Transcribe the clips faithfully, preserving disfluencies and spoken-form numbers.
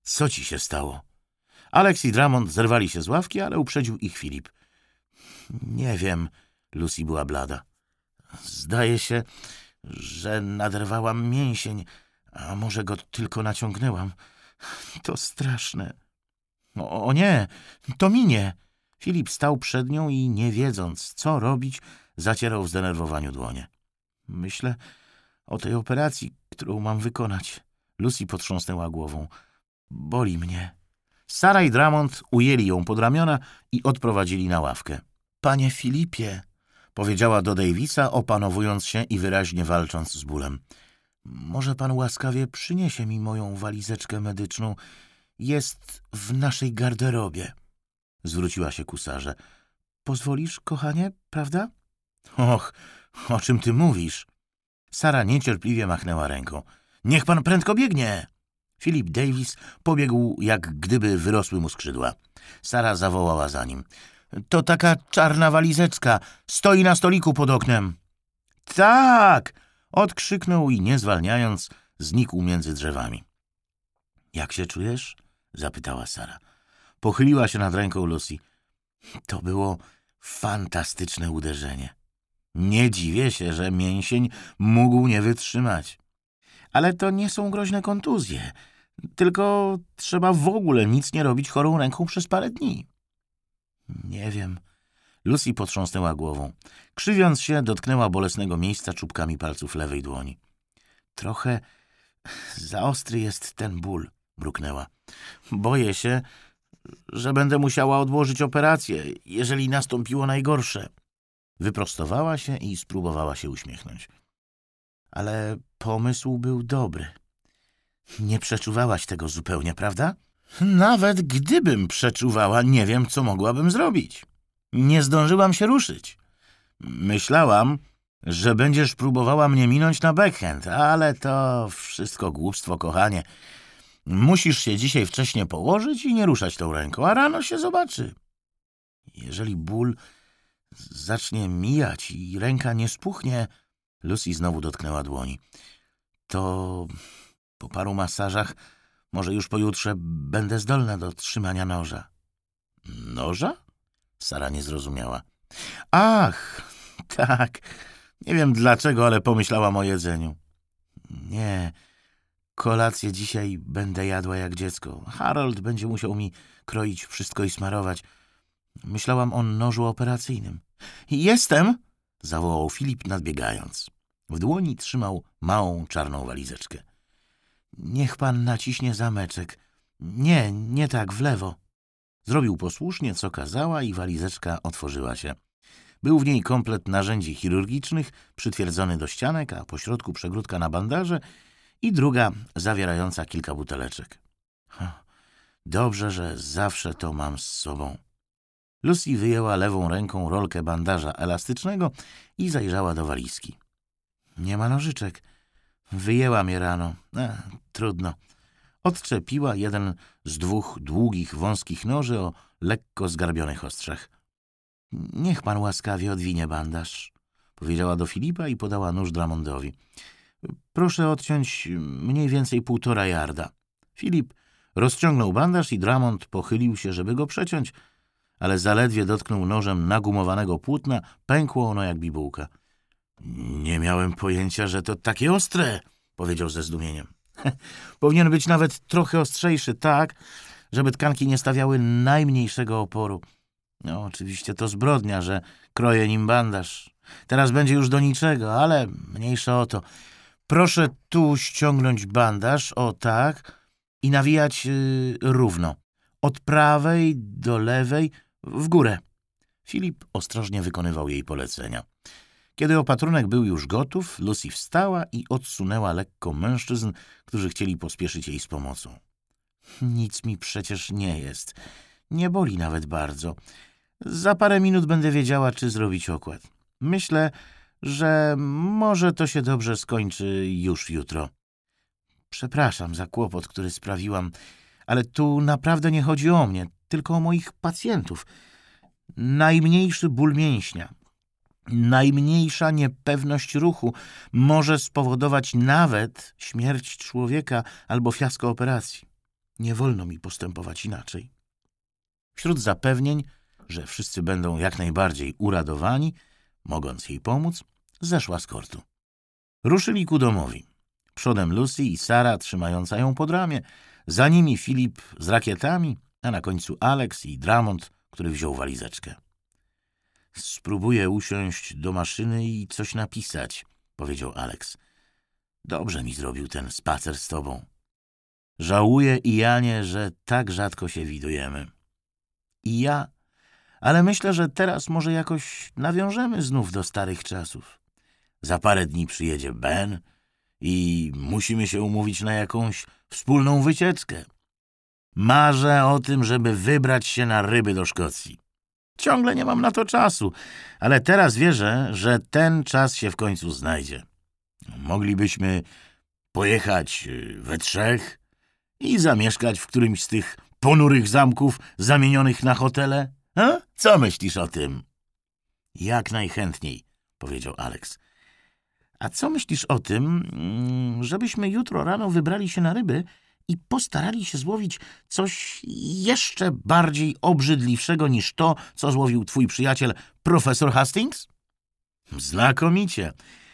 Co ci się stało? Alex i Drummond zerwali się z ławki, ale uprzedził ich Filip. Nie wiem, Lucy była blada. Zdaje się, że naderwałam mięsień, a może go tylko naciągnęłam. To straszne. O, o nie, to minie. Filip stał przed nią i nie wiedząc, co robić, zacierał w zdenerwowaniu dłonie. Myślę o tej operacji, którą mam wykonać. Lucy potrząsnęła głową. Boli mnie. Sara i Drummond ujęli ją pod ramiona i odprowadzili na ławkę. Panie Filipie, powiedziała do Davisa, opanowując się i wyraźnie walcząc z bólem. Może pan łaskawie przyniesie mi moją walizeczkę medyczną. Jest w naszej garderobie. Zwróciła się ku Sarze. Pozwolisz, kochanie, prawda? Och, o czym ty mówisz? Sara niecierpliwie machnęła ręką. Niech pan prędko biegnie! Philip Davis pobiegł, jak gdyby wyrosły mu skrzydła. Sara zawołała za nim. To taka czarna walizeczka. Stoi na stoliku pod oknem. Tak! Odkrzyknął i nie zwalniając znikł między drzewami. Jak się czujesz? Zapytała Sara. Pochyliła się nad ręką Lucy. To było fantastyczne uderzenie. Nie dziwię się, że mięsień mógł nie wytrzymać. Ale to nie są groźne kontuzje, tylko trzeba w ogóle nic nie robić chorą ręką przez parę dni. Nie wiem. Lucy potrząsnęła głową. Krzywiąc się, dotknęła bolesnego miejsca czubkami palców lewej dłoni. Trochę za ostry jest ten ból, mruknęła. Boję się, że będę musiała odłożyć operację, jeżeli nastąpiło najgorsze. Wyprostowała się i spróbowała się uśmiechnąć. Ale pomysł był dobry. Nie przeczuwałaś tego zupełnie, prawda? Nawet gdybym przeczuwała, nie wiem, co mogłabym zrobić. Nie zdążyłam się ruszyć. Myślałam, że będziesz próbowała mnie minąć na backhand, ale to wszystko głupstwo, kochanie. Musisz się dzisiaj wcześnie położyć i nie ruszać tą ręką, a rano się zobaczy. Jeżeli ból zacznie mijać i ręka nie spuchnie... Lucy znowu dotknęła dłoni. To po paru masażach, może już pojutrze, będę zdolna do trzymania noża. Noża? Sara nie zrozumiała. Ach, tak. Nie wiem dlaczego, ale pomyślałam o jedzeniu. Nie, kolację dzisiaj będę jadła jak dziecko. Harold będzie musiał mi kroić wszystko i smarować. Myślałam o nożu operacyjnym. Jestem! Zawołał Filip, nadbiegając. W dłoni trzymał małą czarną walizeczkę. Niech pan naciśnie zameczek. Nie, nie tak, w lewo. Zrobił posłusznie, co kazała i walizeczka otworzyła się. Był w niej komplet narzędzi chirurgicznych, przytwierdzony do ścianek, a pośrodku przegródka na bandaże i druga zawierająca kilka buteleczek. Dobrze, że zawsze to mam z sobą. Lucy wyjęła lewą ręką rolkę bandaża elastycznego i zajrzała do walizki. Nie ma nożyczek. Wyjęłam je rano. E, trudno. Odczepiła jeden z dwóch długich, wąskich noży o lekko zgarbionych ostrzach. Niech pan łaskawie odwinie bandaż, powiedziała do Filipa i podała nóż Drummondowi. Proszę odciąć mniej więcej półtora jarda. Filip rozciągnął bandaż i Drummond pochylił się, żeby go przeciąć, ale zaledwie dotknął nożem nagumowanego płótna, pękło ono jak bibułka. Nie miałem pojęcia, że to takie ostre, powiedział ze zdumieniem. Powinien być nawet trochę ostrzejszy, tak, żeby tkanki nie stawiały najmniejszego oporu. No, oczywiście to zbrodnia, że kroję nim bandaż. Teraz będzie już do niczego, ale mniejsza o to. Proszę tu ściągnąć bandaż, o tak, i nawijać yy, równo. Od prawej do lewej, w górę. Filip ostrożnie wykonywał jej polecenia. Kiedy opatrunek był już gotów, Lucy wstała i odsunęła lekko mężczyzn, którzy chcieli pospieszyć jej z pomocą. Nic mi przecież nie jest. Nie boli nawet bardzo. Za parę minut będę wiedziała, czy zrobić okład. Myślę, że może to się dobrze skończy już jutro. Przepraszam za kłopot, który sprawiłam, ale tu naprawdę nie chodzi o mnie, tylko o moich pacjentów. Najmniejszy ból mięśnia, najmniejsza niepewność ruchu może spowodować nawet śmierć człowieka albo fiasko operacji. Nie wolno mi postępować inaczej. Wśród zapewnień, że wszyscy będą jak najbardziej uradowani, mogąc jej pomóc, zeszła z kortu. Ruszyli ku domowi. Przodem Lucy i Sara trzymająca ją pod ramię, za nimi Filip z rakietami, a na końcu Alex i Drummond, który wziął walizeczkę. Spróbuję usiąść do maszyny i coś napisać, powiedział Alex. Dobrze mi zrobił ten spacer z tobą. Żałuję, Ianie, że tak rzadko się widujemy. I ja, ale myślę, że teraz może jakoś nawiążemy znów do starych czasów. Za parę dni przyjedzie Ben i musimy się umówić na jakąś wspólną wycieczkę. Marzę o tym, żeby wybrać się na ryby do Szkocji. Ciągle nie mam na to czasu, ale teraz wierzę, że ten czas się w końcu znajdzie. Moglibyśmy pojechać we trzech i zamieszkać w którymś z tych ponurych zamków zamienionych na hotele. A? Co myślisz o tym? Jak najchętniej, powiedział Alex. A co myślisz o tym, żebyśmy jutro rano wybrali się na ryby i postarali się złowić coś jeszcze bardziej obrzydliwszego niż to, co złowił twój przyjaciel profesor Hastings? Znakomicie.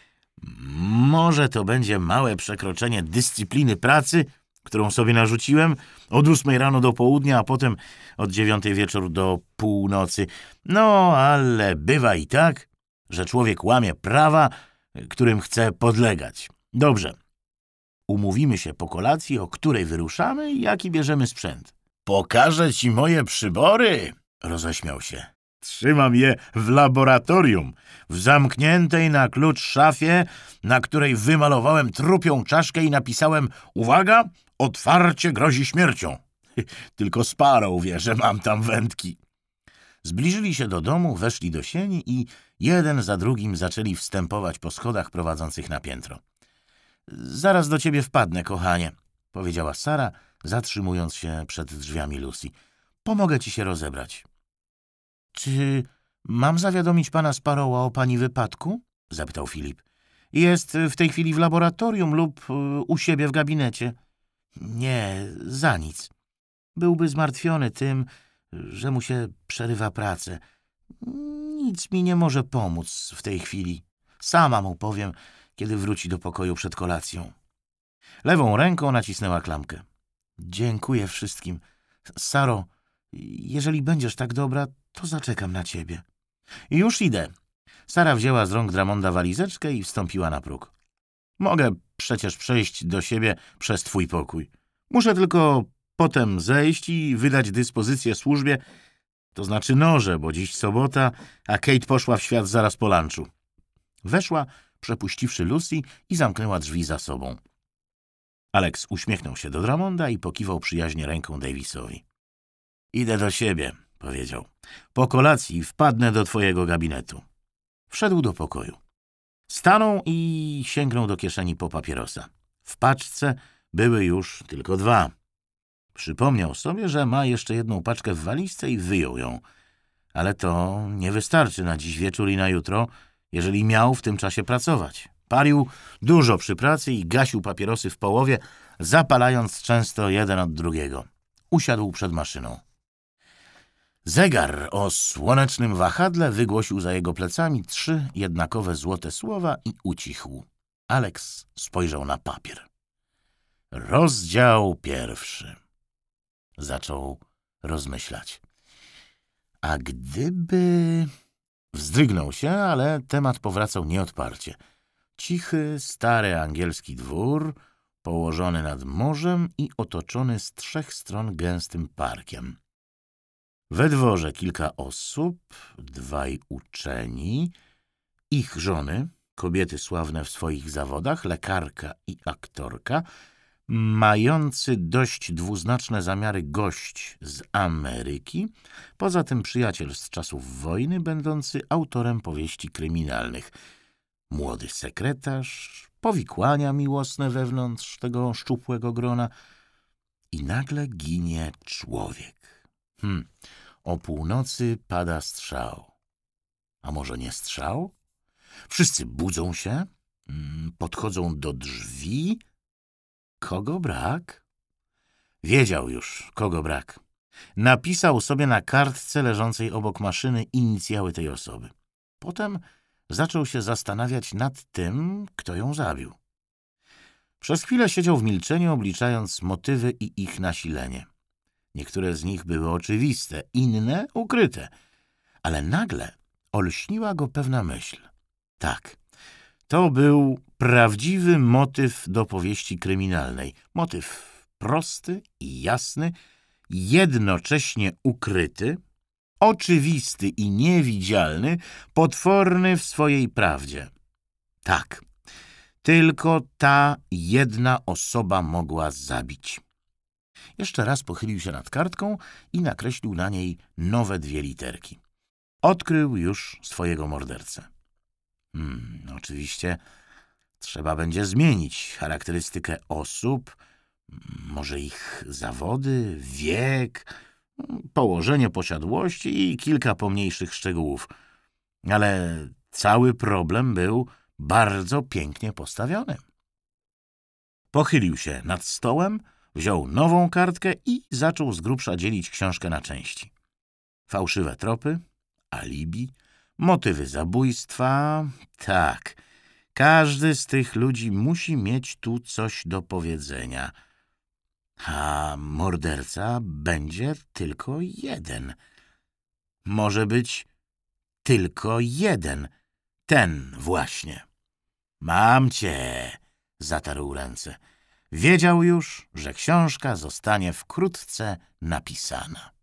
Może to będzie małe przekroczenie dyscypliny pracy, którą sobie narzuciłem od ósmej rano do południa, a potem od dziewiątej wieczoru do północy. No, ale bywa i tak, że człowiek łamie prawa, którym chce podlegać. Dobrze. Umówimy się po kolacji, o której wyruszamy i jaki bierzemy sprzęt. Pokażę ci moje przybory, roześmiał się. Trzymam je w laboratorium, w zamkniętej na klucz szafie, na której wymalowałem trupią czaszkę i napisałem: uwaga, otwarcie grozi śmiercią. Tylko Sparrow wie, że mam tam wędki. Zbliżyli się do domu, weszli do sieni i jeden za drugim zaczęli wstępować po schodach prowadzących na piętro. Zaraz do ciebie wpadnę, kochanie, powiedziała Sara, zatrzymując się przed drzwiami Lucy. Pomogę ci się rozebrać. Czy mam zawiadomić pana Sparrowa o pani wypadku? Zapytał Filip. Jest w tej chwili w laboratorium lub u siebie w gabinecie. Nie, za nic. Byłby zmartwiony tym, że mu się przerywa pracę. Nic mi nie może pomóc w tej chwili. Sama mu powiem, kiedy wróci do pokoju przed kolacją. Lewą ręką nacisnęła klamkę. Dziękuję wszystkim. Saro, jeżeli będziesz tak dobra, to zaczekam na ciebie. Już idę. Sara wzięła z rąk Drummonda walizeczkę i wstąpiła na próg. Mogę przecież przejść do siebie przez twój pokój. Muszę tylko potem zejść i wydać dyspozycję służbie, to znaczy noże, bo dziś sobota, a Kate poszła w świat zaraz po lunchu. Weszła, przepuściwszy Lucy, i zamknęła drzwi za sobą. Alex uśmiechnął się do Drummonda i pokiwał przyjaźnie ręką Davisowi. Idę do siebie, powiedział. Po kolacji wpadnę do twojego gabinetu. Wszedł do pokoju. Stanął i sięgnął do kieszeni po papierosa. W paczce były już tylko dwa. Przypomniał sobie, że ma jeszcze jedną paczkę w walizce i wyjął ją. Ale to nie wystarczy na dziś wieczór i na jutro, jeżeli miał w tym czasie pracować. Palił dużo przy pracy i gasił papierosy w połowie, zapalając często jeden od drugiego. Usiadł przed maszyną. Zegar o słonecznym wahadle wygłosił za jego plecami trzy jednakowe złote słowa i ucichł. Alex spojrzał na papier. Rozdział pierwszy. Zaczął rozmyślać. A gdyby... Wzdrygnął się, ale temat powracał nieodparcie. Cichy, stary angielski dwór, położony nad morzem i otoczony z trzech stron gęstym parkiem. We dworze kilka osób, dwaj uczeni, ich żony, kobiety sławne w swoich zawodach, lekarka i aktorka, mający dość dwuznaczne zamiary gość z Ameryki, poza tym przyjaciel z czasów wojny, będący autorem powieści kryminalnych, młody sekretarz, powikłania miłosne wewnątrz tego szczupłego grona i nagle ginie człowiek. Hmm, o północy pada strzał. A może nie strzał? Wszyscy budzą się, podchodzą do drzwi. Kogo brak? Wiedział już, kogo brak. Napisał sobie na kartce leżącej obok maszyny inicjały tej osoby. Potem zaczął się zastanawiać nad tym, kto ją zabił. Przez chwilę siedział w milczeniu, obliczając motywy i ich nasilenie. Niektóre z nich były oczywiste, inne ukryte, ale nagle olśniła go pewna myśl. Tak, to był prawdziwy motyw do powieści kryminalnej. Motyw prosty i jasny, jednocześnie ukryty, oczywisty i niewidzialny, potworny w swojej prawdzie. Tak, tylko ta jedna osoba mogła zabić. Jeszcze raz pochylił się nad kartką i nakreślił na niej nowe dwie literki. Odkrył już swojego mordercę. Hmm, oczywiście trzeba będzie zmienić charakterystykę osób, może ich zawody, wiek, położenie posiadłości i kilka pomniejszych szczegółów. Ale cały problem był bardzo pięknie postawiony. Pochylił się nad stołem, wziął nową kartkę i zaczął z grubsza dzielić książkę na części. Fałszywe tropy, alibi, motywy zabójstwa. Tak, każdy z tych ludzi musi mieć tu coś do powiedzenia. A morderca będzie tylko jeden. Może być tylko jeden. Ten właśnie. Mam cię, zatarł ręce. Wiedział już, że książka zostanie wkrótce napisana.